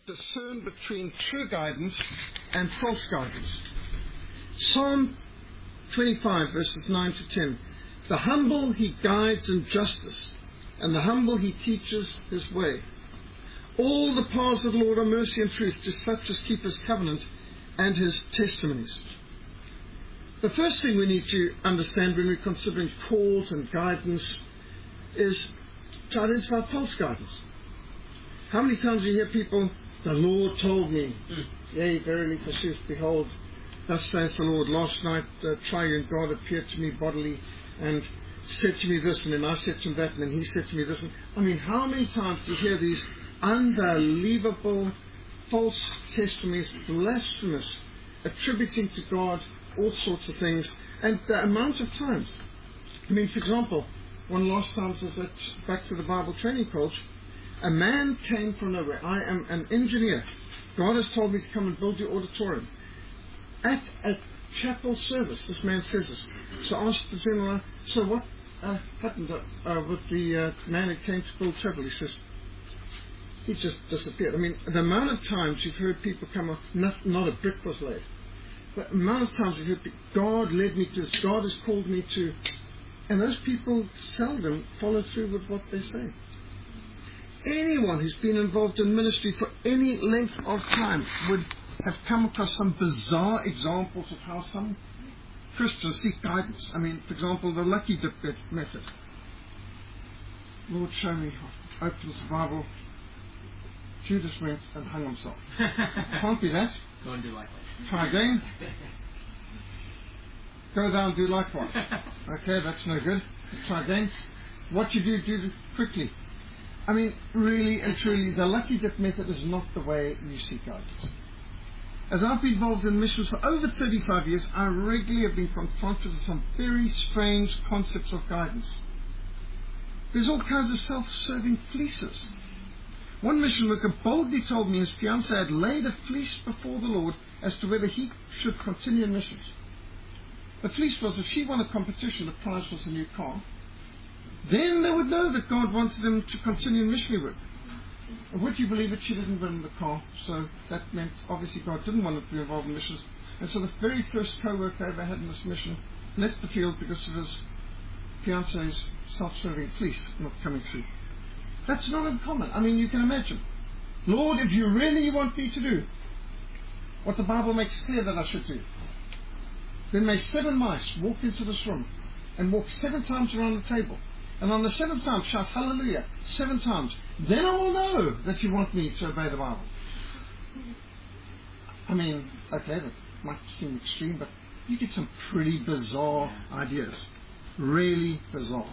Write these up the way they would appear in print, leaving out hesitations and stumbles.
discern between true guidance and false guidance. Psalm 25 verses 9 to 10. The humble he guides in justice, and the humble he teaches his way. All the paths of the Lord are mercy and truth to such as keep his covenant and his testimonies. The first thing we need to understand when we're considering calls and guidance is to identify false guidance. How many times do you hear people, the Lord told me, yea, verily forsooth, behold, thus saith the Lord, last night triune God appeared to me bodily and said to me this, and then I said to him that, and then he said to me this. I mean, how many times do you hear these unbelievable false testimonies, blasphemous, attributing to God all sorts of things, and the amount of times. I mean, for example, one last time was at Back to the Bible training coach. A man came from nowhere. I am an engineer. God has told me to come and build your auditorium. At a chapel service, this man says this. So I asked the general, so what happened with the man who came to build chapel? He says, he just disappeared. I mean, the amount of times you've heard people come up, not a brick was laid. The amount of times you've heard people, God led me to this, God has called me to, and those people seldom follow through with what they say. Anyone who's been involved in ministry for any length of time would have come across some bizarre examples of how some Christians seek guidance. I mean, for example, the lucky dip method. Lord, show me. Opens the Bible. Judas went and hung himself. Can't be that. Go and do likewise. Try again. Go down and do likewise. Okay, that's no good. Try again. What you do quickly. I mean, really and truly, the lucky dip method is not the way you seek guidance. As I've been involved in missions for over 35 years, I regularly have been confronted with some very strange concepts of guidance. There's all kinds of self-serving fleeces. One mission worker boldly told me his fiancée had laid a fleece before the Lord as to whether he should continue in missions. The fleece was if she won a competition, the prize was a new car. Then they would know that God wanted him to continue in missionary work. And would you believe it, she didn't win the car, so that meant obviously God didn't want her to be involved in missions. And so the very first co-worker I ever had in this mission left the field because of his fiancée's self-serving fleece not coming through. That's not uncommon. I mean, you can imagine. Lord, if you really want me to do what the Bible makes clear that I should do, then may 7 mice walk into this room and walk 7 times around the table. And on the 7th time, shout hallelujah 7 times. Then I will know that you want me to obey the Bible. I mean, okay, that might seem extreme, but you get some pretty bizarre ideas. Really bizarre.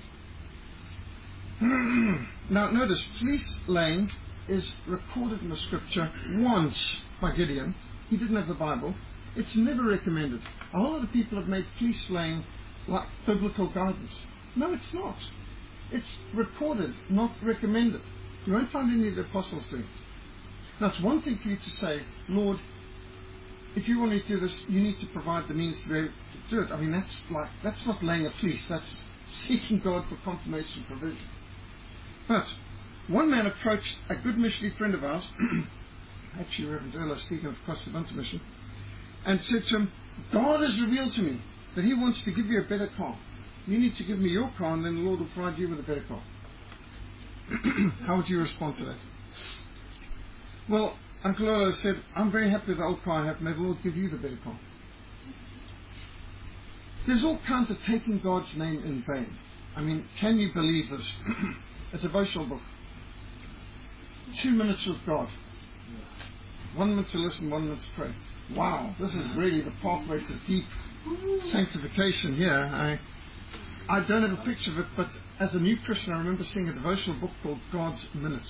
Now, notice, fleece laying is recorded in the scripture once by Gideon. He didn't have the Bible. It's never recommended. A whole lot of people have made fleece laying like biblical guidance. No, it's not. It's recorded, not recommended. You won't find any of the apostles doing it. Now, it's one thing for you to say, Lord, if you want me to do this, you need to provide the means to be able to do it. I mean, that's not laying a fleece. That's seeking God for confirmation provision. But one man approached a good missionary friend of ours, actually Reverend Erla Stephen of Costa Bunter Mission, and said to him, God has revealed to me that he wants to give you a better car. You need to give me your car, and then the Lord will provide you with a better car. How would you respond to that? Well, Uncle Erla said, I'm very happy with the old car I have. May the Lord give you the better car. There's all kinds of taking God's name in vain. I mean, can you believe this? A devotional book. 2 minutes with God. 1 minute to listen, 1 minute to pray. Wow, this is really the pathway to deep sanctification here. I don't have a picture of it, but as a new Christian, I remember seeing a devotional book called God's Minute.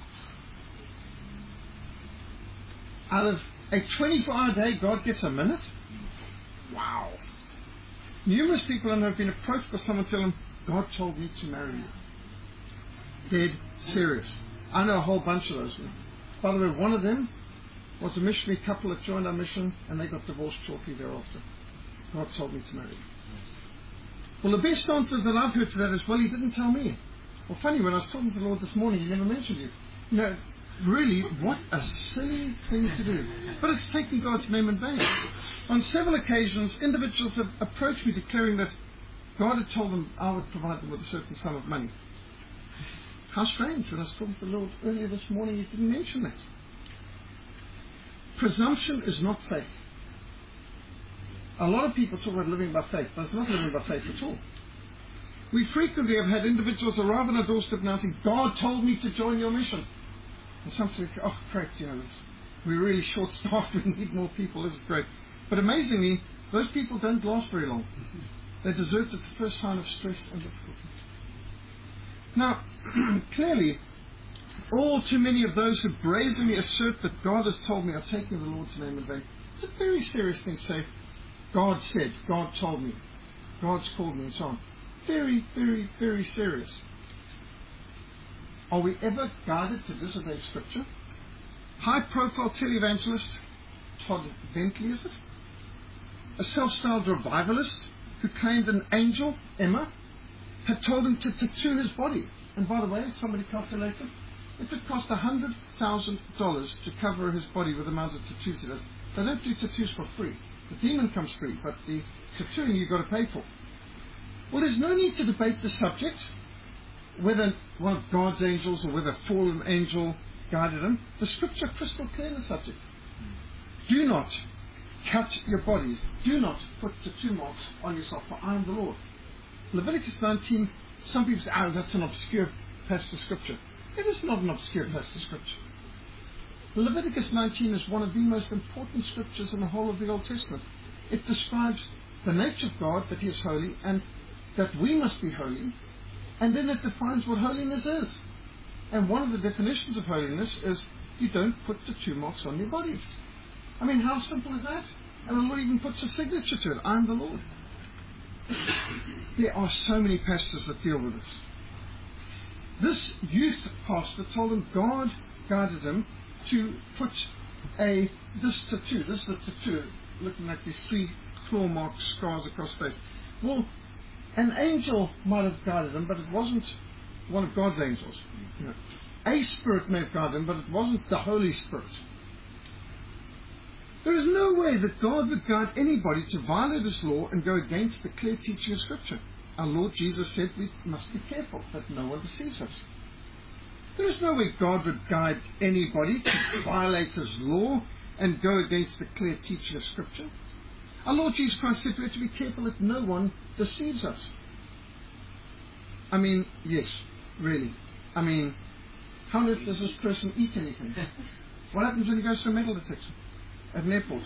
Out of a 24-hour day, God gets a minute? Wow. Numerous people have been approached by someone telling them, God told me to marry you. Dead serious. I know a whole bunch of those men. By the way, one of them was a missionary couple that joined our mission, and they got divorced shortly thereafter. God told me to marry you. Well, the best answer that I've heard to that is, well, he didn't tell me. Well, funny, when I was talking to the Lord this morning, he never mentioned you. You know, really, what a silly thing to do. But it's taking God's name in vain. On several occasions, individuals have approached me declaring that God had told them I would provide them with a certain sum of money. How strange. When I was talking to the Lord earlier this morning, He didn't mention that. Presumption is not faith. A lot of people talk about living by faith, but it's not living by faith at all. We frequently have had individuals arrive on our doorstep announcing, God told me to join your mission. And some say, oh, great, we're really short-staffed, we need more people, this is great. But amazingly, those people don't last very long. They desert at the first sign of stress and difficulty. Now, clearly, all too many of those who brazenly assert that God has told me are taking the Lord's name in vain. It's a very serious thing to say, God said, God told me, God's called me, and so on. Very, very, very serious. Are we ever guided to disobey Scripture? High-profile televangelist Todd Bentley, is it? A self-styled revivalist who claimed an angel, Emma, had told him to tattoo his body. And by the way, somebody calculated, it would cost $100,000 to cover his body with the amount of tattoos he does. They don't do tattoos for free. The demon comes free, but the tattooing you've got to pay for. Well, there's no need to debate the subject, whether one of God's angels or whether a fallen angel guided him. The Scripture is crystal clear in the subject. Do not cut your bodies. Do not put tattoo marks on yourself, for I am the Lord. Leviticus 19, some people say, oh, that's an obscure passage of Scripture. It is not an obscure passage of Scripture. Leviticus 19 is one of the most important Scriptures in the whole of the Old Testament. It describes the nature of God, that He is holy, and that we must be holy, and then it defines what holiness is. And one of the definitions of holiness is you don't put tattoo marks on your body. I mean, how simple is that? And the Lord even puts a signature to it. I'm the Lord. There are so many passages that deal with this. This youth pastor told him God guided him to put this tattoo. This is a tattoo looking like these 3 claw mark scars across the face. Well, an angel might have guided him, but it wasn't one of God's angels. A spirit may have guided him, but it wasn't the Holy Spirit. There is no way that God would guide anybody to violate His law and go against the clear teaching of Scripture. Our Lord Jesus said we must be careful that no one deceives us. There is no way God would guide anybody to violate His law and go against the clear teaching of Scripture. Our Lord Jesus Christ said we have to be careful that no one deceives us. I mean, yes, really. I mean, how on earth does this person eat anything? What happens when he goes through a metal detector at an airport?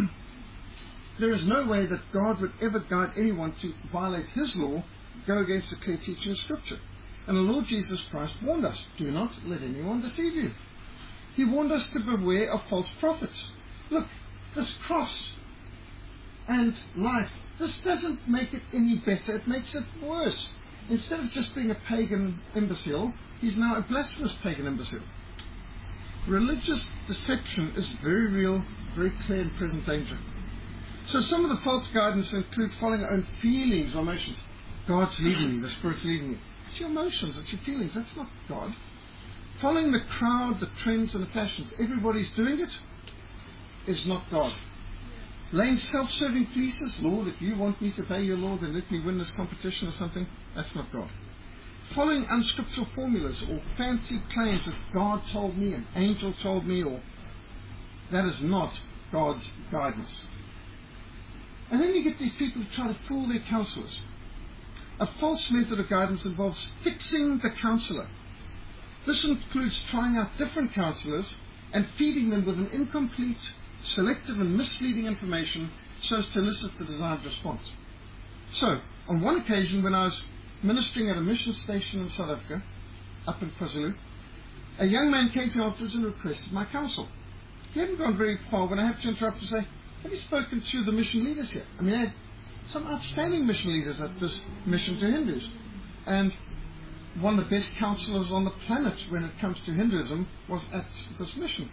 There is no way that God would ever guide anyone to violate His law, go against the clear teaching of Scripture. And the Lord Jesus Christ warned us, do not let anyone deceive you. He warned us to beware of false prophets. Look, this cross and life, this doesn't make it any better, it makes it worse. Instead of just being a pagan imbecile, he's now a blasphemous pagan imbecile. Religious deception is very real, very clear and present danger. So some of the false guidance include following our own feelings or emotions. God's leading me, the Spirit's leading me. It's your emotions, it's your feelings, that's not God. Following the crowd, the trends and the fashions, everybody's doing it, is not God. Laying self-serving pleas, Lord, if you want me to pay your law, then let me win this competition or something, that's not God. Following unscriptural formulas or fancy claims that God told me, an angel told me, or that is not God's guidance. And then you get these people who try to fool their counselors. A false method of guidance involves fixing the counselor. This includes trying out different counselors and feeding them with an incomplete, selective and misleading information so as to elicit the desired response. So, on one occasion when I was ministering at a mission station in South Africa, up in KwaZulu, a young man came to me afterwards and requested my counsel. He hadn't gone very far when I had to interrupt and say, have you spoken to the mission leaders here? I mean, I had some outstanding mission leaders at this mission to Hindus. And one of the best counselors on the planet when it comes to Hinduism was at this mission.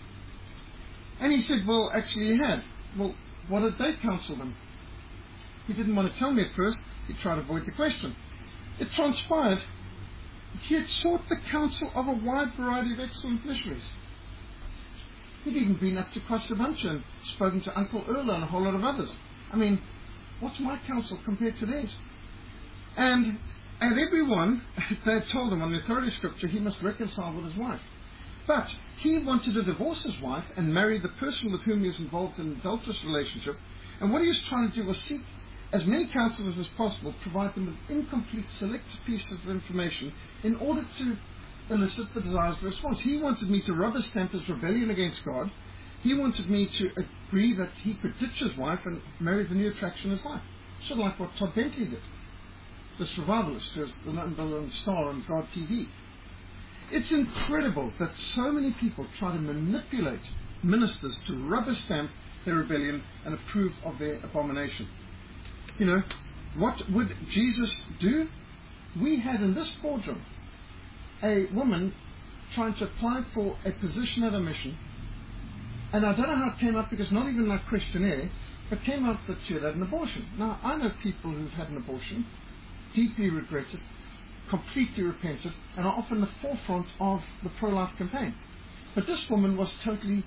And he said, well, actually he had. Well, what did they counsel them? He didn't want to tell me at first. He tried to avoid the question. It transpired he had sought the counsel of a wide variety of excellent missionaries. He'd even been up to Costavancha and spoken to Uncle Erla and a whole lot of others. I mean, what's my counsel compared to theirs? And everyone, they had told him on the authority of Scripture he must reconcile with his wife. But he wanted to divorce his wife and marry the person with whom he was involved in an adulterous relationship. And what he was trying to do was seek as many counselors as possible, provide them with incomplete, selected piece of information in order to elicit the desired response. He wanted me to rubber stamp his rebellion against God. He wanted me to agree that he could ditch his wife and marry the new attraction in his life. Sort of like what Todd Bentley did, this revivalist who is the number one star on God TV. It's incredible that so many people try to manipulate ministers to rubber stamp their rebellion and approve of their abomination. You know, what would Jesus do? We had in this boardroom a woman trying to apply for a position at a mission, and I don't know how it came up because not even my questionnaire, but came out that she had an abortion. Now, I know people who've had an abortion, deeply regret it, completely repented, and are often the forefront of the pro-life campaign. But this woman was totally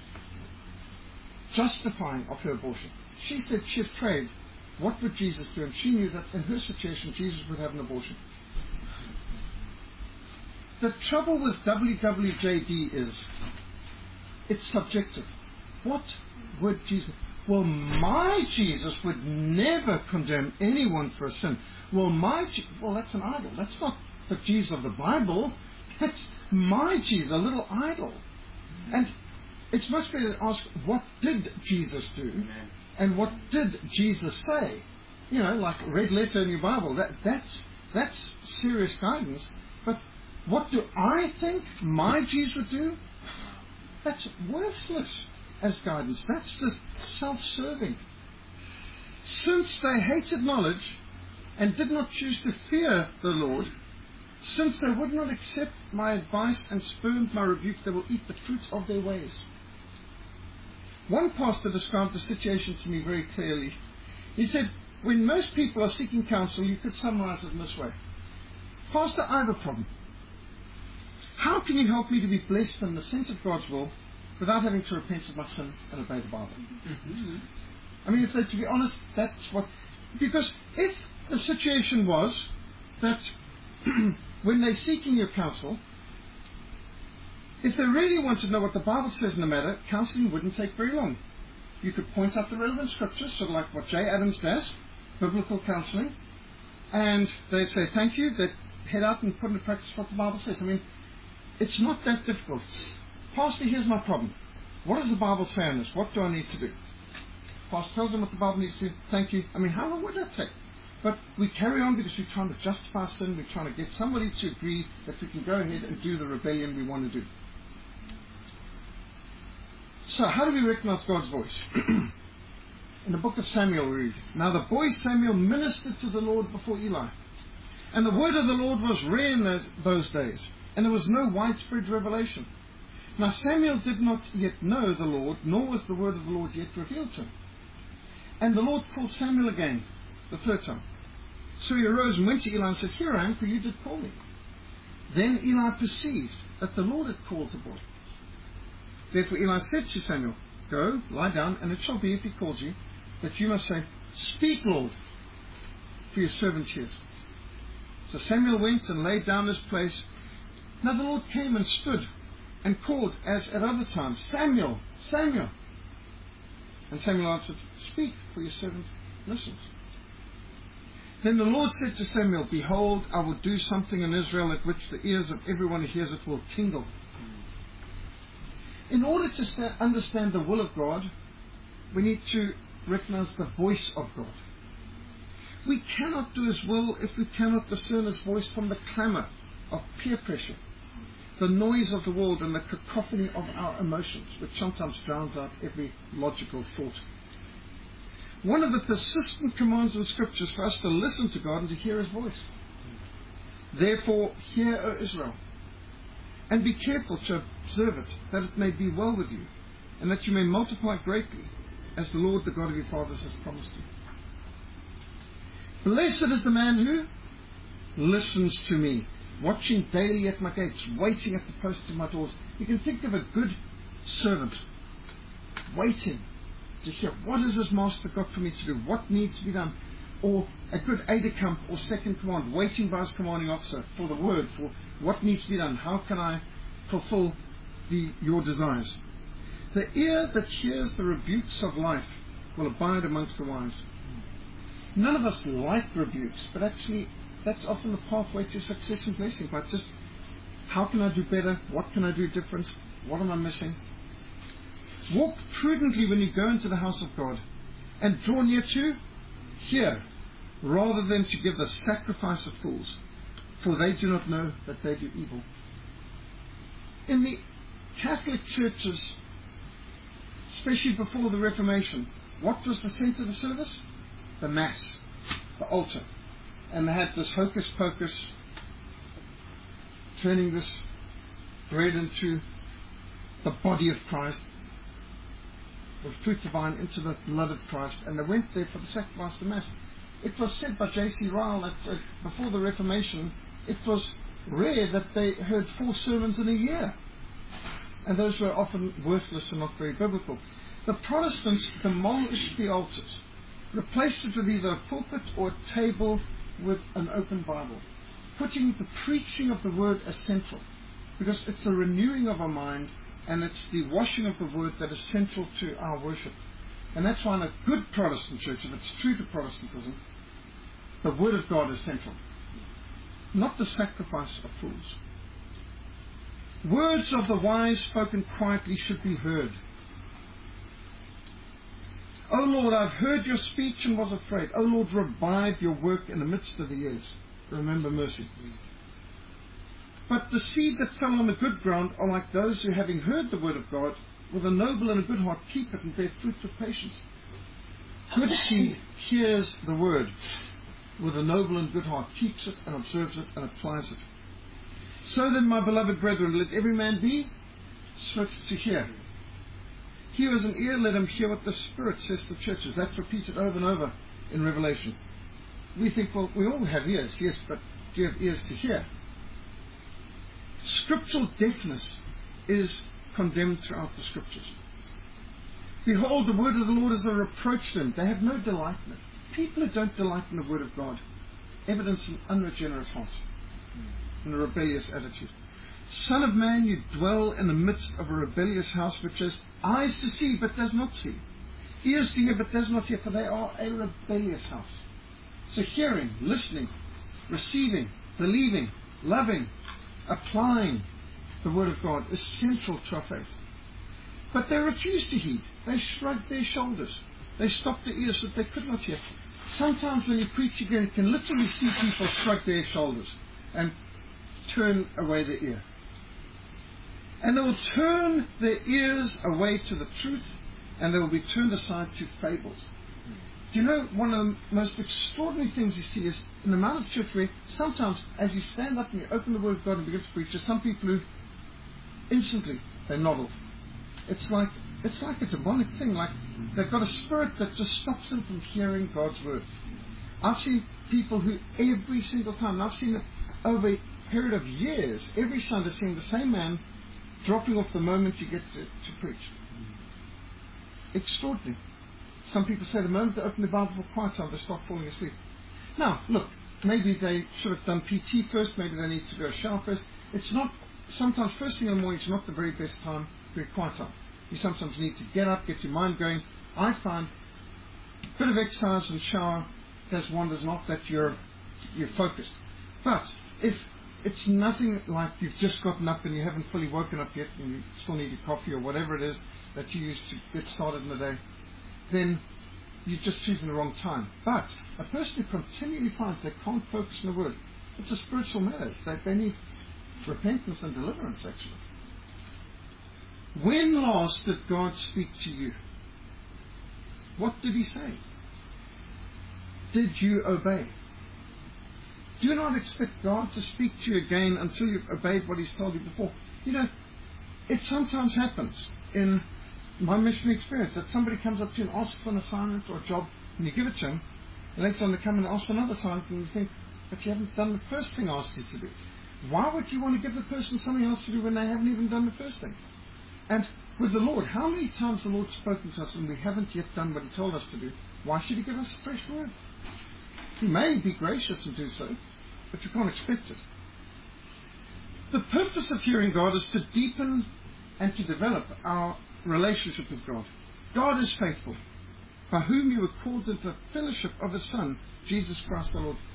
justifying of her abortion. She said she had prayed, what would Jesus do? And she knew that in her situation, Jesus would have an abortion. The trouble with WWJD is, it's subjective. What would Jesus... Well, my Jesus would never condemn anyone for a sin. Well, that's an idol. That's not the Jesus of the Bible. That's my Jesus, a little idol. And it's much better to ask, what did Jesus do? Amen. And what did Jesus say? You know, like red letter in your Bible. That's serious guidance. But what do I think my Jesus would do? That's worthless as guidance. That's just self-serving. Since they hated knowledge and did not choose to fear the Lord, since they would not accept my advice and spurned my rebuke, they will eat the fruit of their ways. One pastor described the situation to me very clearly. He said, when most people are seeking counsel, you could summarize it in this way. Pastor, I have a problem. How can you help me to be blessed in the sense of God's will without having to repent of my sin and obey the Bible? Mm-hmm. I mean, to be honest, that's what... Because if the situation was that when they're seeking your counsel, if they really wanted to know what the Bible says in the matter, counseling wouldn't take very long. You could point out the relevant scriptures, sort of like what Jay Adams does, biblical counseling, and they'd say, thank you, they'd head out and put into practice what the Bible says. I mean, it's not that difficult. Pastor, here's my problem. What does the Bible say on this? What do I need to do? Pastor tells them what the Bible needs to do. Thank you. I mean, how long would that take? But we carry on because we're trying to justify sin. We're trying to get somebody to agree that we can go ahead and do the rebellion we want to do. So, how do we recognize God's voice? In the book of Samuel we read, now the boy Samuel ministered to the Lord before Eli. And the word of the Lord was rare in those days, and there was no widespread revelation. Now Samuel did not yet know the Lord, nor was the word of the Lord yet revealed to him. And the Lord called Samuel again, the third time. So he arose and went to Eli and said, here I am, for you did call me. Then Eli perceived that the Lord had called the boy. Therefore Eli said to Samuel, go, lie down, and it shall be, if he calls you, that you must say, speak, Lord, for your servant hears. So Samuel went and lay down his place. Now the Lord came and stood and called, as at other times, Samuel, Samuel. And Samuel answered, speak, for your servant listens. Then the Lord said to Samuel, behold, I will do something in Israel at which the ears of everyone who hears it will tingle. In order to understand the will of God, we need to recognize the voice of God. We cannot do His will if we cannot discern His voice from the clamor of peer pressure, the noise of the world, and the cacophony of our emotions, which sometimes drowns out every logical thought. One of the persistent commands in Scripture is for us to listen to God and to hear His voice. Therefore, hear, O Israel, and be careful to observe it, that it may be well with you, and that you may multiply greatly, as the Lord, the God of your fathers, has promised you. Blessed is the man who listens to me. watching daily at my gates, waiting at the posts of my doors. You can think of a good servant waiting to hear, what has this master got for me to do? What needs to be done? Or a good aide-de-camp or second command, waiting by his commanding officer for the word, for what needs to be done. How can I fulfill your desires? The ear that hears the rebukes of life will abide amongst the wise. None of us like rebukes, but actually that's often the pathway to success and blessing. But just, how can I do better? What can I do different? What am I missing? Walk prudently when you go into the house of God, and draw near to hear, rather than to give the sacrifice of fools, for they do not know that they do evil. In the Catholic churches, especially before the Reformation, what was the centre of the service? The Mass, the altar. And they had this hocus pocus, turning this bread into the body of Christ, the fruit divine into the blood of Christ, and they went there for the sacrifice of the Mass. It was said by J.C. Ryle that before the Reformation, it was rare that they heard 4 sermons in a year, and those were often worthless and not very biblical. The Protestants demolished the altars, replaced it with either a pulpit or a table with an open Bible, putting the preaching of the word as central, because it's the renewing of our mind, and it's the washing of the word that is central to our worship. And that's why in a good Protestant church, if it's true to Protestantism, the word of God is central, not the sacrifice of fools. Words of the wise spoken quietly should be heard. O Lord, I've heard your speech and was afraid. O Lord, revive your work in the midst of the years. Remember mercy. But the seed that fell on the good ground are like those who, having heard the word of God, with a noble and a good heart, keep it and bear fruit with patience. Good seed hears the word, with a noble and good heart, keeps it and observes it and applies it. So then, my beloved brethren, let every man be swift to hear. He who has an ear, let him hear what the Spirit says to the churches. That's repeated over and over in Revelation. We think, well, we all have ears, yes, but do you have ears to hear? Scriptural deafness is condemned throughout the Scriptures. Behold, the word of the Lord is a reproach to them. They have no delight in it. People who don't delight in the word of God evidence an unregenerate heart and a rebellious attitude. Son of man, you dwell in the midst of a rebellious house, which has eyes to see but does not see, ears to hear but does not hear, for they are a rebellious house. So hearing, listening, receiving, believing, loving, applying the word of God is central to our faith. But they refuse to heed. They shrugged their shoulders. They stopped their ears so that they could not hear. Sometimes when you preach again, you can literally see people shrug their shoulders and turn away their ear. And they will turn their ears away to the truth, and they will be turned aside to fables. Do you know, one of the most extraordinary things you see is in the amount of church where sometimes as you stand up and you open the Word of God and begin to preach, there's some people who instantly they nod off. It's like a demonic thing, like they've got a spirit that just stops them from hearing God's Word. I've seen people who every single time, and I've seen it over a period of years, every Sunday seeing the same man dropping off the moment you get to preach. Extraordinary. Some people say the moment they open the Bible for quiet time, they start falling asleep. Now, look, maybe they should have done PT first, maybe they need to go shower first. It's not, sometimes first thing in the morning is not the very best time for a quiet time. You sometimes need to get up, get your mind going. I find a bit of exercise and shower does wonders, not that you're focused. But if it's nothing like you've just gotten up and you haven't fully woken up yet and you still need your coffee or whatever it is that you use to get started in the day, then you're just choosing the wrong time. But a person who continually finds they can't focus on the Word, it's a spiritual matter. They need repentance and deliverance, actually. When last did God speak to you? What did He say? Did you obey? Do not expect God to speak to you again until you've obeyed what He's told you before. You know, it sometimes happens in my missionary experience that somebody comes up to you and asks for an assignment or a job, and you give it to them, and later on they come and ask for another assignment, and you think, but you haven't done the first thing I asked you to do. Why would you want to give the person something else to do when they haven't even done the first thing? And with the Lord, how many times the Lord's spoken to us and we haven't yet done what He told us to do? Why should He give us a fresh word? He may be gracious and do so, but you can't expect it. The purpose of hearing God is to deepen and to develop our relationship with God. God is faithful, by whom you were called into the fellowship of His Son, Jesus Christ the Lord.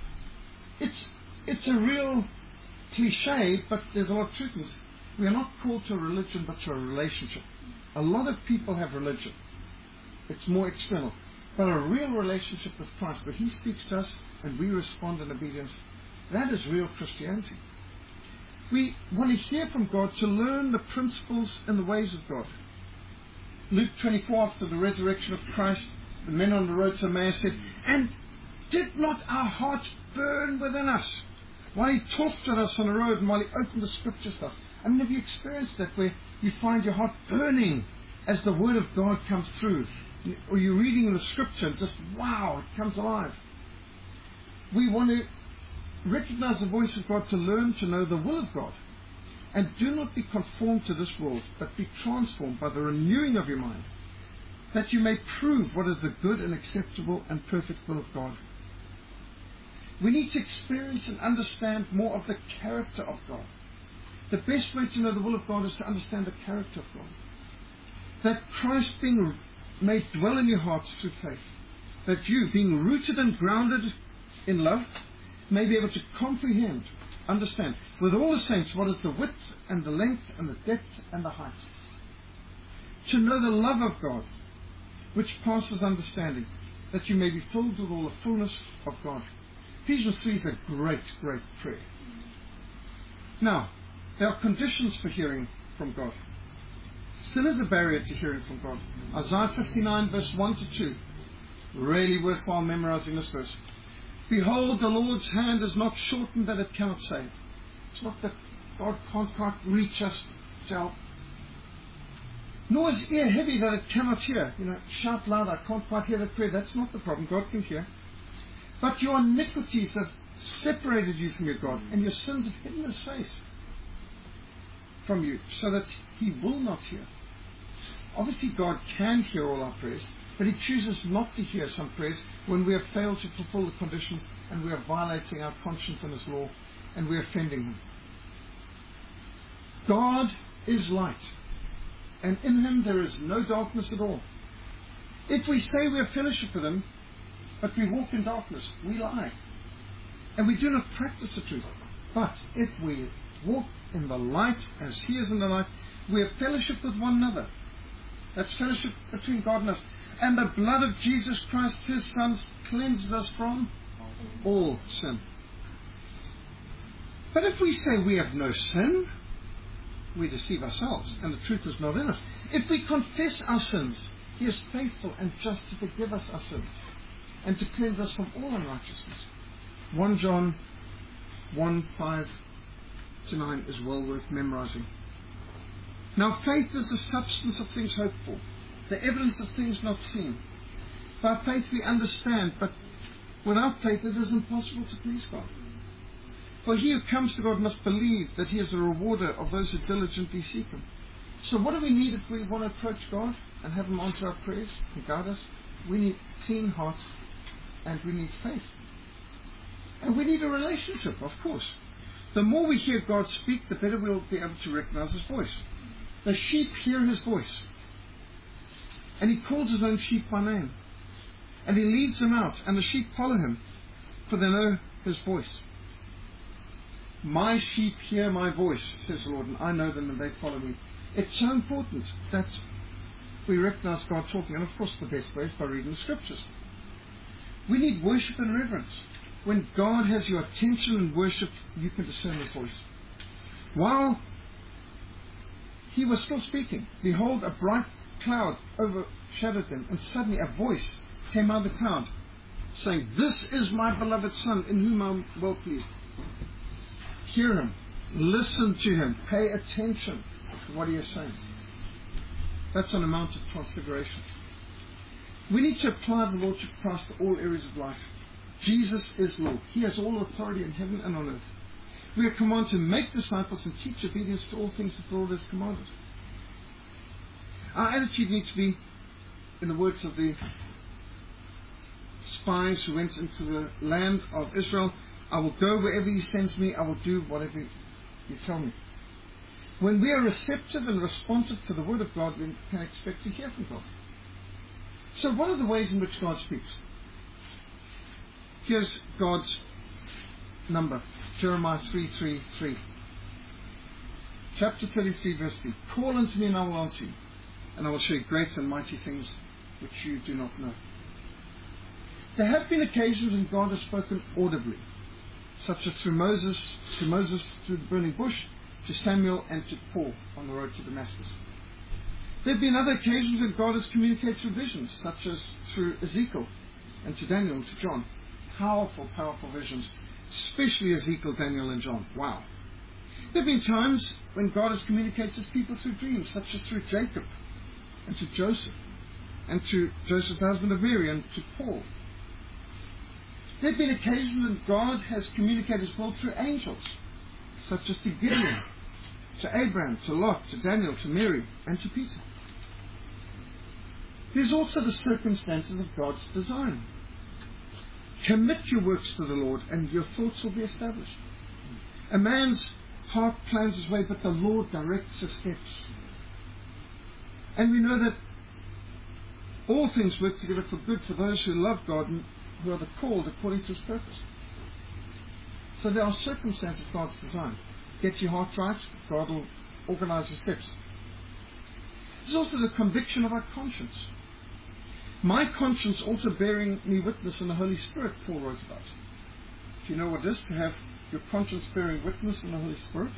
It's a real cliche, but there's a lot of truth in it. We are not called to a religion, but to a relationship. A lot of people have religion. It's more external. But a real relationship with Christ, where He speaks to us and we respond in obedience, that is real Christianity. We want to hear from God to learn the principles and the ways of God. Luke 24, after the resurrection of Christ, the men on the road to Emmaus said, "And did not our hearts burn within us?" While He talked to us on the road and while He opened the Scriptures to us. I mean, have you experienced that, where you find your heart burning as the Word of God comes through? Or you're reading the Scripture and just, wow, it comes alive. We want to recognize the voice of God to learn to know the will of God. And do not be conformed to this world, but be transformed by the renewing of your mind, that you may prove what is the good and acceptable and perfect will of God. We need to experience and understand more of the character of God. The best way to know the will of God is to understand the character of God. That Christ being made dwell in your hearts through faith, that you, being rooted and grounded in love, may be able to comprehend, understand, with all the saints, what is the width and the length and the depth and the height. To know the love of God, which passes understanding, that you may be filled with all the fullness of God. Ephesians 3 is a great, great prayer. Now, there are conditions for hearing from God. Sin is a barrier to hearing from God. Isaiah 59 verse 1 to 2. Really worthwhile memorizing this verse. Behold, the Lord's hand is not shortened that it cannot save. It's not that God can't quite reach us to help. Nor is ear heavy that it cannot hear. Shout loud, I can't quite hear the prayer. That's not the problem. God can hear. But your iniquities have separated you from your God, and your sins have hidden His face from you, so that He will not hear. Obviously, God can hear all our prayers, but He chooses not to hear some prayers when we have failed to fulfill the conditions and we are violating our conscience and His law and we are offending Him. God is light, and in Him there is no darkness at all. If we say we have fellowship with Him, but we walk in darkness, we lie, and we do not practice the truth. But if we walk in the light as He is in the light, we have fellowship with one another. That's fellowship between God and us. And the blood of Jesus Christ, His Son, cleanses us from all sin. But if we say we have no sin, we deceive ourselves, and the truth is not in us. If we confess our sins, He is faithful and just to forgive us our sins and to cleanse us from all unrighteousness. 1 John 1:5-9 is well worth memorizing. Now faith is the substance of things hoped for, the evidence of things not seen. By faith we understand, but without faith it is impossible to please God. For he who comes to God must believe that He is a rewarder of those who diligently seek Him. So what do we need if we want to approach God and have Him answer our prayers and guide us? We need clean hearts, and we need faith. And we need a relationship, of course. The more we hear God speak, the better we'll be able to recognize His voice. The sheep hear His voice, and He calls His own sheep by name. And He leads them out, and the sheep follow Him, for they know His voice. My sheep hear my voice, says the Lord, and I know them and they follow me. It's so important that we recognize God talking, and of course the best way is by reading the Scriptures. We need worship and reverence. When God has your attention and worship, you can discern His voice. While He was still speaking, behold, a bright cloud overshadowed them, and suddenly a voice came out of the cloud, saying, "This is my beloved Son, in whom I am well pleased." Hear Him, listen to Him, pay attention to what He is saying. That's on the Mount of Transfiguration. We need to apply the Lordship of Christ to all areas of life. Jesus is Lord. He has all authority in heaven and on earth. We are commanded to make disciples and teach obedience to all things that the Lord has commanded. Our attitude needs to be, in the words of the spies who went into the land of Israel, I will go wherever He sends me, I will do whatever You tell me. When we are receptive and responsive to the Word of God, we can expect to hear from God. So what are the ways in which God speaks? Here's God's number, Jeremiah 3:3. Chapter 33, verse 3. Call unto me and I will answer you, and I will show you great and mighty things which you do not know. There have been occasions when God has spoken audibly, such as through Moses, through the burning bush, to Samuel and to Paul on the road to Damascus. There have been other occasions when God has communicated through visions, such as through Ezekiel and to Daniel and to John. Powerful, powerful visions, especially Ezekiel, Daniel and John. Wow. There have been times when God has communicated to His people through dreams, such as through Jacob and to Joseph, and to Joseph, the husband of Mary, and to Paul. There have been occasions when God has communicated His will through angels, such as to Gideon, to Abraham, to Lot, to Daniel, to Mary, and to Peter. There's also the circumstances of God's design. Commit your works to the Lord, and your thoughts will be established. A man's heart plans his way, but the Lord directs his steps. And we know that all things work together for good for those who love God and who are the called according to His purpose. So there are circumstances of God's design. Get your heart right, God will organize your steps. There's also the conviction of our conscience. My conscience also bearing me witness in the Holy Spirit, Paul wrote about. Do you know what it is to have your conscience bearing witness in the Holy Spirit?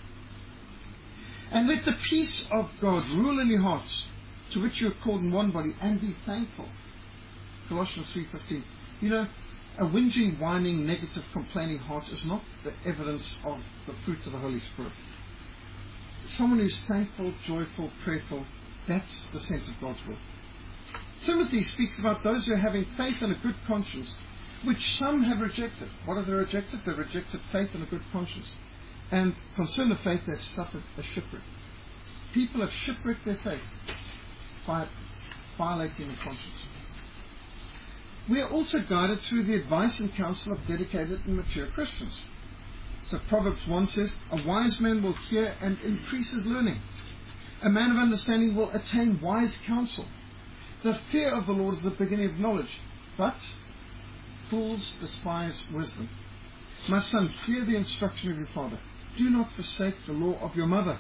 And let the peace of God rule in your hearts, to which you are called in one body, and be thankful. Colossians 3:15. You know, a whinging, whining, negative, complaining heart is not the evidence of the fruit of the Holy Spirit. Someone who's thankful, joyful, prayerful, that's the sense of God's will. Timothy speaks about those who are having faith and a good conscience, which some have rejected. What have they rejected? They've rejected faith and a good conscience. And concerning the faith, they've suffered a shipwreck. People have shipwrecked their faith by violating the conscience. We are also guided through the advice and counsel of dedicated and mature Christians. So Proverbs 1 says, a wise man will hear and increase his learning. A man of understanding will attain wise counsel. The fear of the Lord is the beginning of knowledge, but fools despise wisdom. My son, fear the instruction of your father. Do not forsake the law of your mother.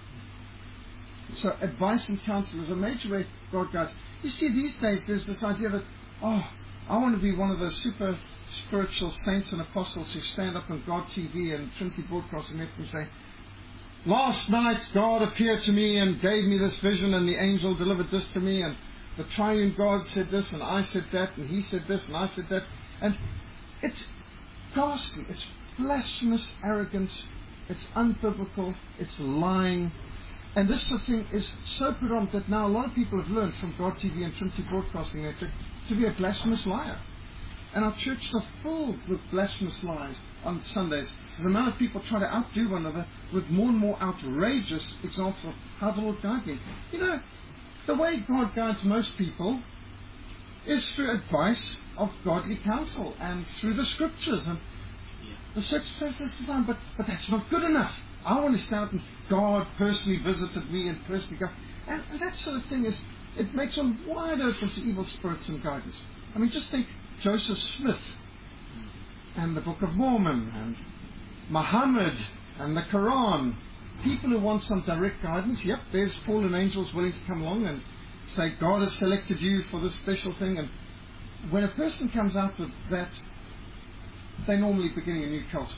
So advice and counsel is a major way God guides. You see, these days there's this idea that, I want to be one of those super spiritual saints and apostles who stand up on God TV and Trinity Broadcasting Network and say, last night God appeared to me and gave me this vision, and the angel delivered this to me, and the triune God said this, and I said that, and he said this, and I said that. And it's ghastly. It's blasphemous arrogance. It's unbiblical. It's lying. And this sort of thing is so predominant that now a lot of people have learned from God TV and Trinity Broadcasting Network to be a blasphemous liar. And our churches are full with blasphemous lies on Sundays. The amount of people try to outdo one another with more and more outrageous examples of how the Lord guides me. You know, the way God guides most people is through advice of godly counsel and through the Scriptures and the circumstances design. But that's not good enough. I want to stand up and say, God personally visited me and personally God. And that sort of thing is, it makes one wide open to evil spirits and guidance. I mean, just think Joseph Smith and the Book of Mormon and Muhammad and the Quran. People who want some direct guidance, yep, there's fallen angels willing to come along and say, God has selected you for this special thing. And when a person comes out with that, they're normally beginning a new cult.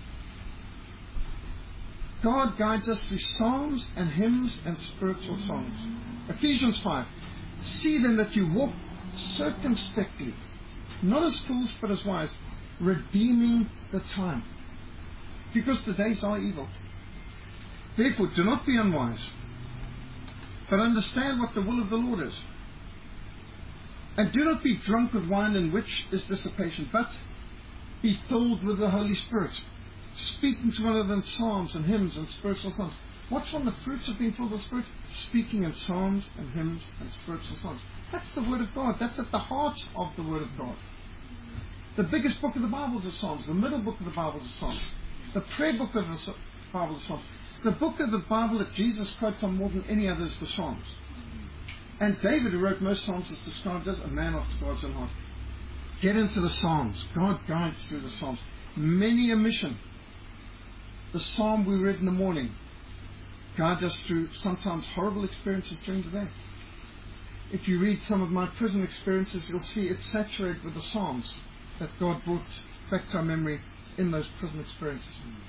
God guides us through psalms and hymns and spiritual songs. Ephesians 5. See then that you walk circumspectly, not as fools but as wise, redeeming the time, because the days are evil. Therefore, do not be unwise, but understand what the will of the Lord is. And do not be drunk with wine, in which is dissipation, but be filled with the Holy Spirit, speaking to one another in psalms and hymns and spiritual songs. What's one of the fruits of being filled with the Spirit? Speaking in psalms and hymns and spiritual songs. That's the Word of God. That's at the heart of the Word of God. The biggest book of the Bible is the Psalms. The middle book of the Bible is the Psalms. The prayer book of the Bible is the Psalms. The book of the Bible that Jesus quotes on more than any other is the Psalms. And David, who wrote most Psalms, is described as a man after God's own heart. Get into the Psalms. God guides through the Psalms. Many a mission. The Psalm we read in the morning guides us through sometimes horrible experiences during the day. If you read some of my prison experiences, you'll see it's saturated with the Psalms that God brought back to our memory in those prison experiences.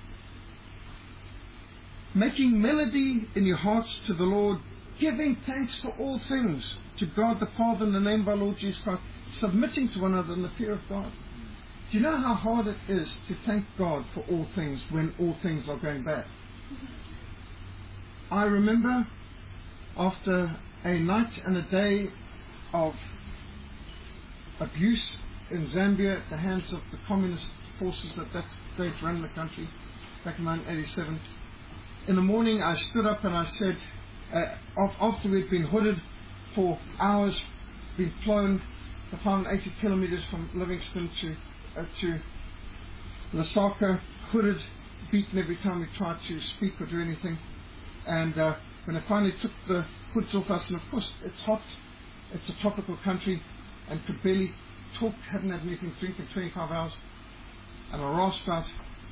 Making melody in your hearts to the Lord, giving thanks for all things to God the Father in the name of our Lord Jesus Christ, submitting to one another in the fear of God. Do you know how hard it is to thank God for all things when all things are going bad? I remember after a night and a day of abuse in Zambia at the hands of the communist forces at that stage ran the country back in 1987. In the morning I stood up and I said, after we'd been hooded for hours, been flown the 580 kilometers from Livingston to Lusaka, hooded, beaten every time we tried to speak or do anything. And when I finally took the hoods off us, and of course it's hot, it's a tropical country, and could barely talk, hadn't had anything to drink in 25 hours, and I rasped out,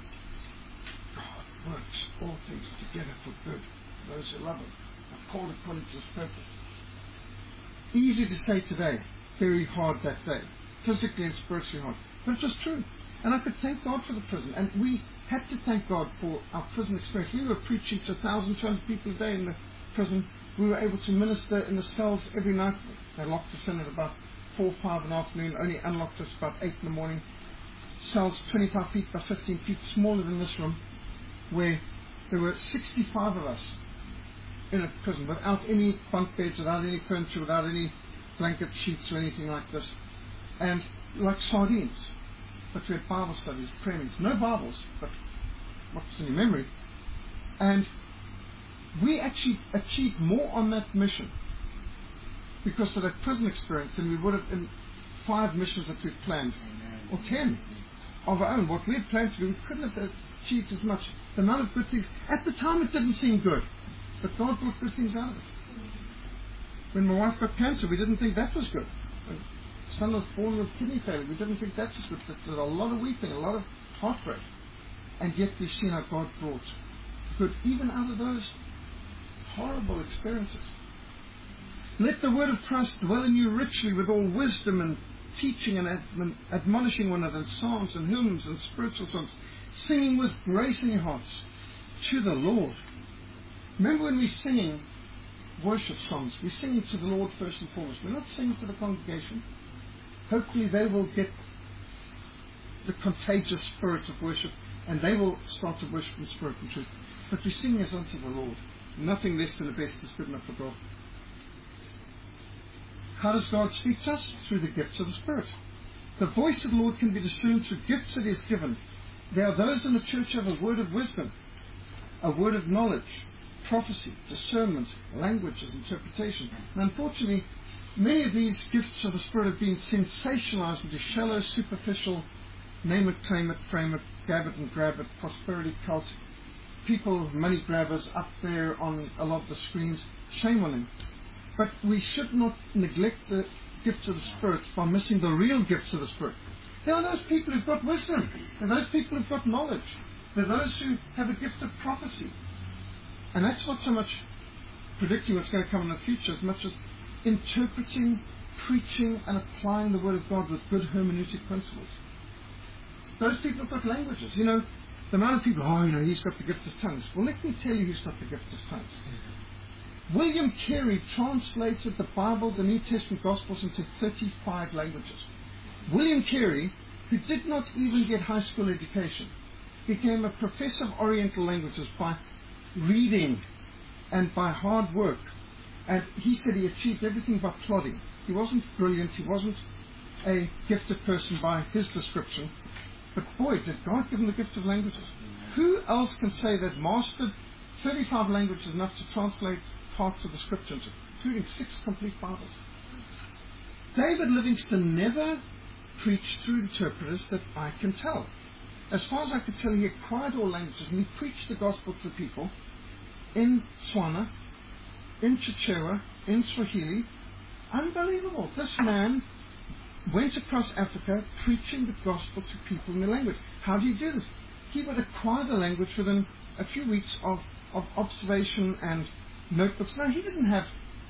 God works all things together for good, those who love Him, are called according to His purpose. Easy to say today, very hard that day, physically and spiritually hard, but it was true. And I could thank God for the prison, and we had to thank God for our prison experience. We were preaching to 1,200 people a day in the prison. We were able to minister in the cells every night. They locked us in at about 4 or 5 in the afternoon, only unlocked us about 8 in the morning. Cells 25 feet by 15 feet, smaller than this room, where there were 65 of us in a prison, without any bunk beds, without any furniture, without any blanket sheets or anything like this. And like sardines. But we had Bible studies, prayer meetings, no Bibles, but what's in your memory. And we actually achieved more on that mission because of that prison experience than we would have in 5 missions that we've planned, or 10 of our own. What we had planned to do, we couldn't have achieved as much. The amount of good things, at the time it didn't seem good, but God brought good things out of it. When my wife got cancer, we didn't think that was good. Son was born with kidney failure. We didn't think that was good. There was a lot of weeping, a lot of heartbreak. And yet we've seen how God brought good even out of those horrible experiences. Let the word of Christ dwell in you richly with all wisdom and teaching and admonishing one another in psalms and hymns and spiritual songs, singing with grace in your hearts to the Lord. Remember when we're singing worship songs, we're singing to the Lord first and foremost. We're not singing to the congregation. Hopefully they will get the contagious spirits of worship and they will start to worship in spirit and truth. But we sing as unto the Lord. Nothing less than the best is good enough for God. How does God speak to us? Through the gifts of the Spirit. The voice of the Lord can be discerned through gifts that He has given. There are those in the church who have a word of wisdom, a word of knowledge, prophecy, discernment, languages, interpretation. And unfortunately, many of these gifts of the Spirit have been sensationalized into shallow, superficial, name it, claim it, frame it, grab it and grab it, prosperity cult, people, money grabbers up there on a lot of the screens. Shame on them. But we should not neglect the gifts of the Spirit by missing the real gifts of the Spirit. There are those people who've got wisdom. There are those people who've got knowledge. There are those who have a gift of prophecy. And that's not so much predicting what's going to come in the future as much as interpreting, preaching, and applying the Word of God with good hermeneutic principles. Those people have got languages. You know, the amount of people, he's got the gift of tongues. Well, let me tell you who's got the gift of tongues. William Carey translated the Bible, the New Testament Gospels, into 35 languages. William Carey, who did not even get high school education, became a professor of Oriental languages by reading and by hard work. And he said he achieved everything by plodding. He wasn't brilliant. He wasn't a gifted person by his description. But boy, did God give them the gift of languages. Who else can say they've mastered 35 languages enough to translate parts of the scripture into, including 6 complete Bibles? David Livingstone never preached through interpreters that I can tell. As far as I could tell, he acquired all languages and he preached the gospel to the people in Tswana, in Chichewa, in Swahili. Unbelievable. This man went across Africa preaching the gospel to people in the language. How did he do this? He would acquire the language within a few weeks of observation and notebooks. Now, he didn't have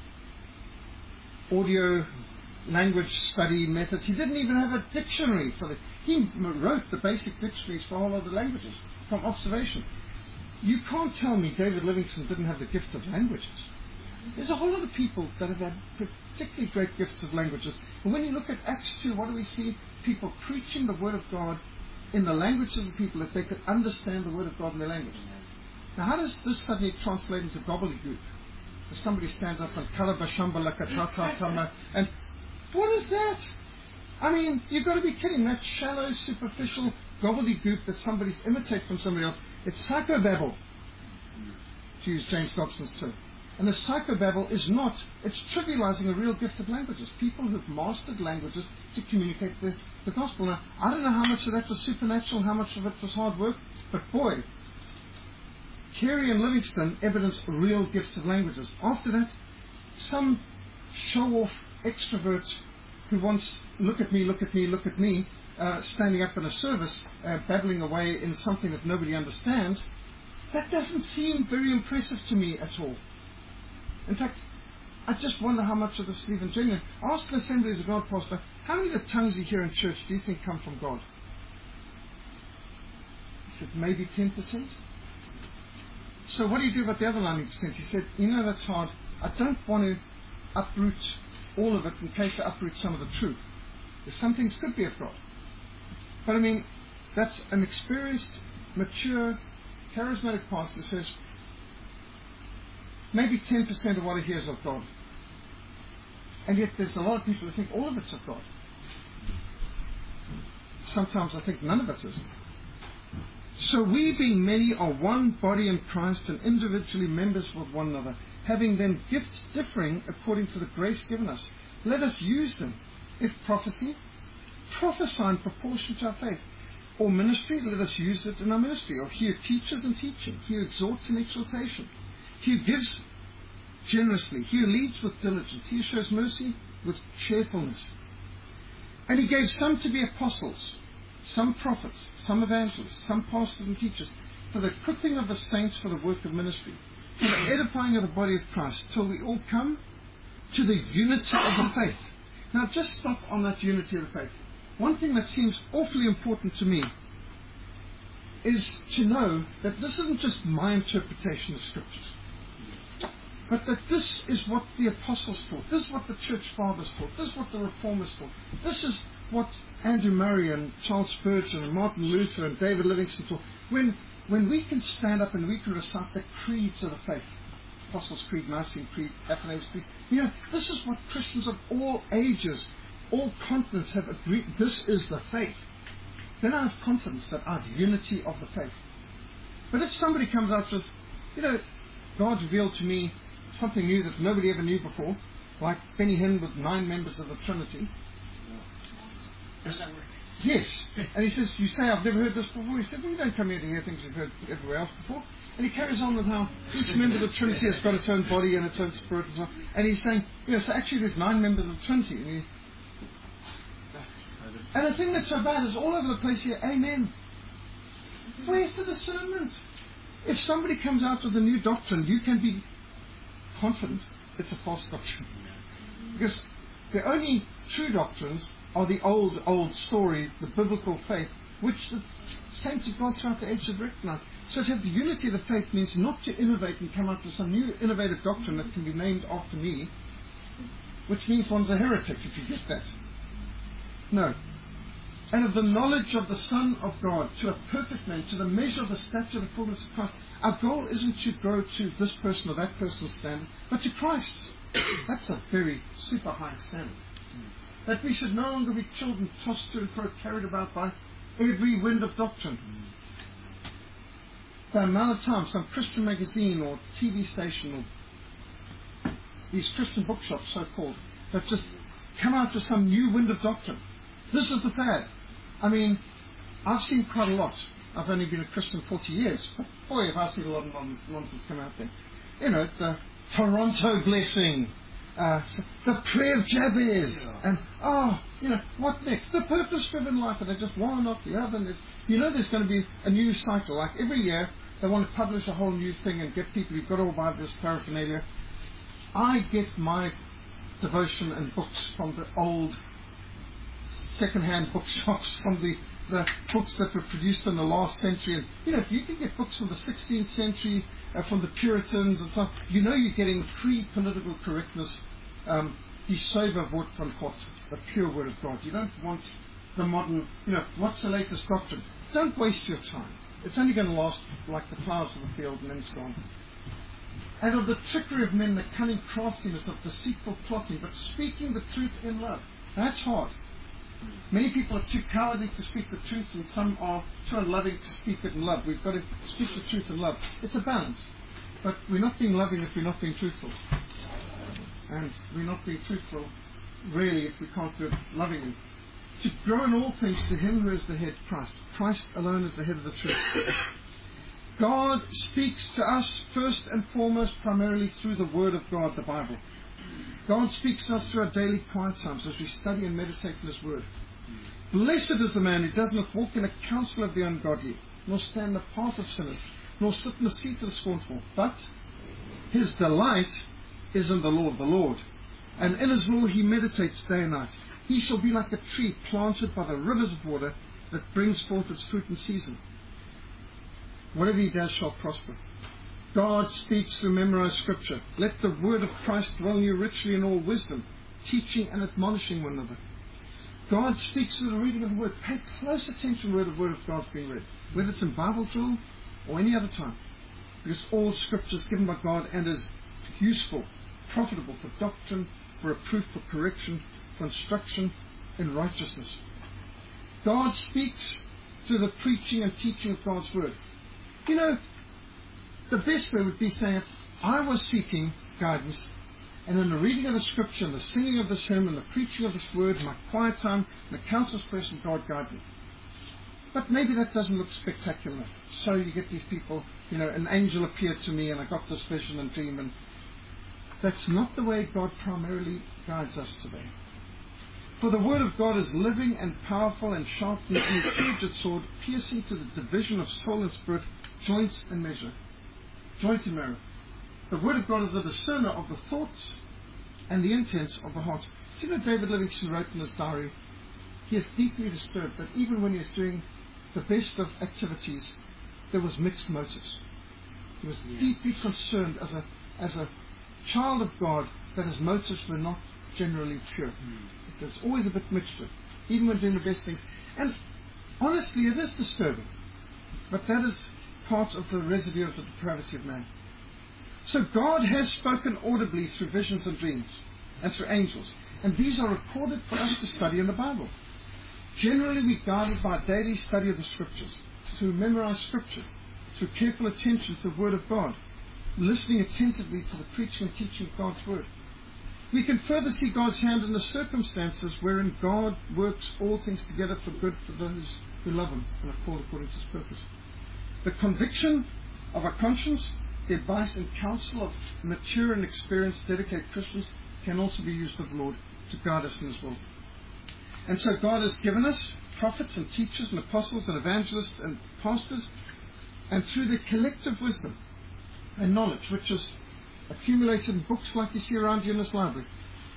audio language study methods. He didn't even have a dictionary for it. He wrote the basic dictionaries for all other languages from observation. You can't tell me David Livingstone didn't have the gift of languages. There's a whole lot of people that have had particularly great gifts of languages. And when you look at Acts 2, what do we see? People preaching the Word of God in the languages of the people, that they could understand the Word of God in their language. Now, how does this suddenly translate into gobbledygook? If somebody stands up and kalabashambalakatatama, and what is that? I mean, you've got to be kidding. That shallow, superficial gobbledygook that somebody's imitated from somebody else. It's psychobabble, to use James Dobson's term. And the psychobabble is not, it's trivializing a real gift of languages. People who've mastered languages to communicate the gospel. Now, I don't know how much of that was supernatural, how much of it was hard work, but boy, Carey and Livingstone evidenced real gifts of languages. After that, some show-off extrovert who wants, look at me, standing up in a service, babbling away in something that nobody understands, that doesn't seem very impressive to me at all. In fact, I just wonder how much of this is even genuine. Ask the Assemblies of God pastor, how many of the tongues you hear in church do you think come from God? He said, maybe 10%. So what do you do about the other 90%? He said, that's hard. I don't want to uproot all of it in case I uproot some of the truth. There's some things could be of God. But I mean, that's an experienced, mature, charismatic pastor says, maybe 10% of what he hears of God. And yet there's a lot of people who think all of it's of God. Sometimes I think none of it is. So we, being many, are one body in Christ and individually members with one another, having then gifts differing according to the grace given us. Let us use them. If prophecy, prophesy in proportion to our faith. Or ministry, let us use it in our ministry. Or he who teaches in teaching, he who exhorts in exhortation, he who gives generously, he who leads with diligence, he who shows mercy with cheerfulness. And he gave some to be apostles, some prophets, some evangelists, some pastors and teachers, for the equipping of the saints for the work of ministry, for the edifying of the body of Christ, till we all come to the unity of the faith. Now just stop on that unity of the faith. One thing that seems awfully important to me is to know that this isn't just my interpretation of Scriptures, but that this is what the apostles taught, this is what the church fathers taught, this is what the reformers taught, this is what Andrew Murray and Charles Spurgeon and Martin Luther and David Livingstone taught. When we can stand up and we can recite the creeds of the faith, Apostles' Creed, Nicene Creed, Athanasius Creed, this is what Christians of all ages, all continents have agreed, this is the faith. Then I have confidence that I have unity of the faith. But if somebody comes out with, God revealed to me something new that nobody ever knew before, like Benny Hinn with 9 members of the Trinity. Yes. And he says, you say I've never heard this before? He said, well, you don't come here to hear things you've heard everywhere else before. And he carries on with how each member of the Trinity has got its own body and its own spirit and so on. And he's saying, so actually there's 9 members of the Trinity. And the thing that's so bad is all over the place here, amen. Where's the discernment? If somebody comes out with a new doctrine, you can be confident it's a false doctrine. Because the only true doctrines are the old story, the biblical faith, which the saints of God throughout the ages have recognized. So to have the unity of the faith means not to innovate and come up with some new innovative doctrine that can be named after me, which means one's a heretic if you get that. No. And of the knowledge of the Son of God to a perfect man, to the measure of the stature of the fullness of Christ. Our goal isn't to grow to this person or that person's standard, but to Christ's. That's a very super high standard. That we should no longer be children tossed to and fro, carried about by every wind of doctrine. The amount of time some Christian magazine or TV station or these Christian bookshops, so-called, that just come out with some new wind of doctrine. This is the fad. I mean, I've seen quite a lot. I've only been a Christian 40 years, but boy, have I seen a lot of nonsense come out there. You know, the Toronto blessing, the prayer of Jabez, and what next? The purpose-driven life, and they just one after the other. And there's going to be a new cycle. Like every year, they want to publish a whole new thing and get people who've got all about this paraphernalia. I get my devotion and books from the old second-hand bookshops, from the books that were produced in the last century. And, if you can get books from the 16th century, from the Puritans and so on, you're getting pre-political correctness, die sauber Wort von Gott, the pure Word of God. You don't want the modern, what's the latest doctrine? Don't waste your time. It's only going to last like the flowers of the field and then it's gone. And of the trickery of men, the cunning craftiness of deceitful plotting, but speaking the truth in love. That's hard. Many people are too cowardly to speak the truth, and some are too unloving to speak it in love. We've got to speak the truth in love. It's a balance. But we're not being loving if we're not being truthful. And we're not being truthful, really, if we can't do it lovingly. To grow in all things to Him who is the head, Christ. Christ alone is the head of the truth. God speaks to us first and foremost primarily through the Word of God, the Bible. God speaks to us through our daily quiet times as we study and meditate on His Word. Blessed is the man who does not walk in the counsel of the ungodly, nor stand in the path of sinners, nor sit in the seat of the scornful, but his delight is in the law of the Lord, and in His law he meditates day and night. He shall be like a tree planted by the rivers of water that brings forth its fruit in season. Whatever he does shall prosper. God speaks through memorized scripture. Let the word of Christ dwell in you richly in all wisdom, teaching and admonishing one another. God speaks through the reading of the word. Pay close attention where the word of God's being read, whether it's in Bible drill or any other time, because all scripture is given by God and is useful, profitable for doctrine, for reproof, for correction, for instruction in righteousness. God speaks through the preaching and teaching of God's word. The best way would be saying, I was seeking guidance, and in the reading of the scripture, and the singing of this hymn, and the preaching of this word, my quiet time, and the counsel's person, God guide me. But maybe that doesn't look spectacular. So you get these people, an angel appeared to me, and I got this vision and dream, and that's not the way God primarily guides us today. For the word of God is living and powerful and sharp than any two-edged sword, piercing to the division of soul and spirit, joints and measure. Joint and marrow. The word of God is the discerner of the thoughts and the intents of the heart. Do you know David Livingstone wrote in his diary, he is deeply disturbed that even when he was doing the best of activities, there was mixed motives. He was deeply concerned as a child of God that his motives were not generally pure. There's always a bit mixture, even when doing the best things. And honestly, it is disturbing. But that is part of the residue of the depravity of man. So God has spoken audibly through visions and dreams and through angels. And these are recorded for us to study in the Bible. Generally, we're guided by a daily study of the Scriptures, through memorized Scripture, through careful attention to the Word of God, listening attentively to the preaching and teaching of God's Word. We can further see God's hand in the circumstances wherein God works all things together for good for those who love Him and are called according to His purpose. The conviction of our conscience, the advice and counsel of mature and experienced, dedicated Christians can also be used of the Lord to guide us in His will. And so God has given us prophets and teachers and apostles and evangelists and pastors, and through their collective wisdom and knowledge, which is accumulated in books like you see around you in this library,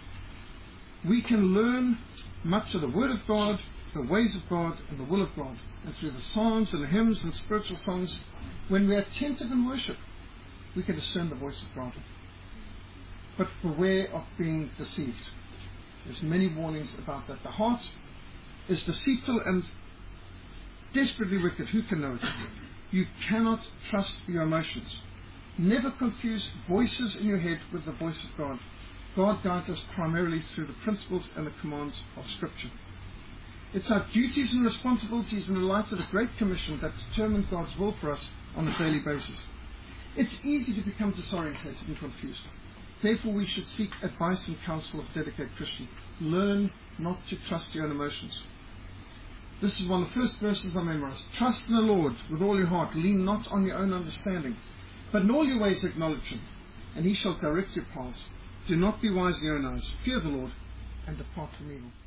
we can learn much of the Word of God, the ways of God, and the will of God. And through the psalms and the hymns and spiritual songs, when we are attentive in worship, we can discern the voice of God. But beware of being deceived. There's many warnings about that. The heart is deceitful and desperately wicked. Who can know it? You cannot trust your emotions. Never confuse voices in your head with the voice of God. God guides us primarily through the principles and the commands of Scripture. It's our duties and responsibilities in the light of the Great Commission that determine God's will for us on a daily basis. It's easy to become disorientated and confused. Therefore, we should seek advice and counsel of dedicated Christians. Learn not to trust your own emotions. This is one of the first verses I memorized. Trust in the Lord with all your heart. Lean not on your own understanding, but in all your ways acknowledge Him, and He shall direct your paths. Do not be wise in your own eyes. Fear the Lord, and depart from evil.